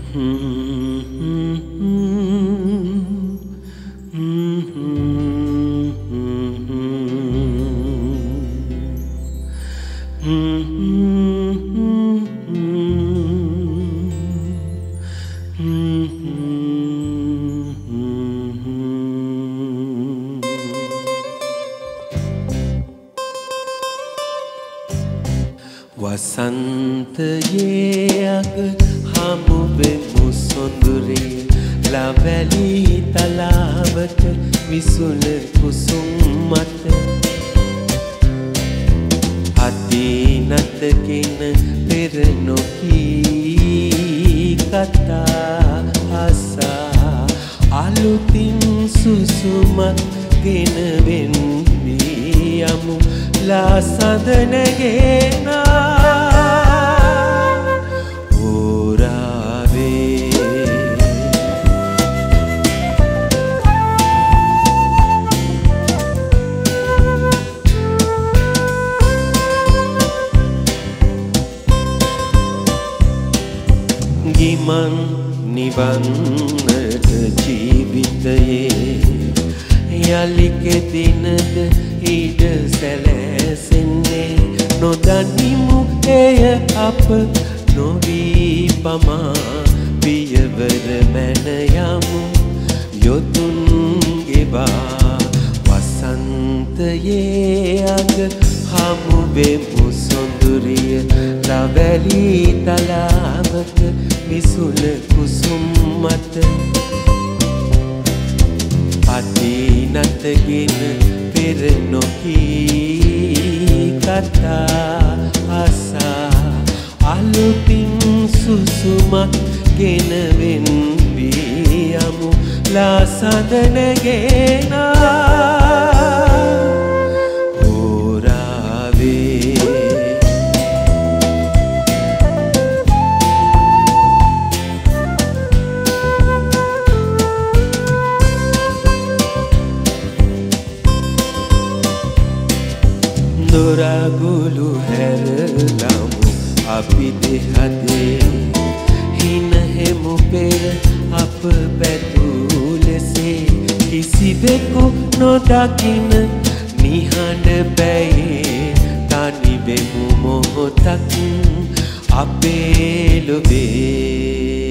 වසන්තයේ අග හමු වෙමු සොඳුරේ ලවැලි තලාවක විසුන කුසුම් මත අදිනතගෙන පෙර නොකී කතා ආසා අලුතින් සුසුමක් ගෙන වෙන්නේ යමු ලා සඳනගේනා ගිමන් නිවන්නට ජීවිතයේ යලි කෙදිනද ඉඩ සැලසෙන්නේ නොදනිමු එය අප නොවී පමා පියවර මැන යමු යොදුන් ගෙවා වසන්තයේ අග හමු වෙමු සොඳුරිය ලවැලි තලාවක විසුල කුසුම් මත අදිනතගෙන පෙර නොකී කතා ආසා අලුතින් සුසුමක් ගෙන වෙන්වී යමු ලා සඳනගේනා දොරගුළු හැරලමු අපි දෙහදේ හිනහෙමු පෙර අප පැතුූ ලෙසේ කිසිවෙකු නොදකින නිහඬ බැයේ තනිවෙමු මොහොතක් අපේ ලොවේ